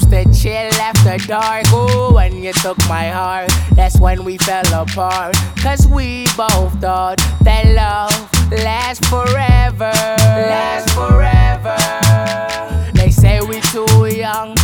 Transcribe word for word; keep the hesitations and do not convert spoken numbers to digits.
used to chill after dark. Oh, when you took my heart, that's when we fell apart. Cause we both thought that love lasts forever. Lasts forever. They say we too young